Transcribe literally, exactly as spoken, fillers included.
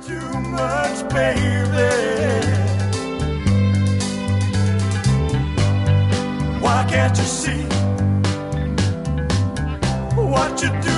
too much, baby. Why can't you see what you do?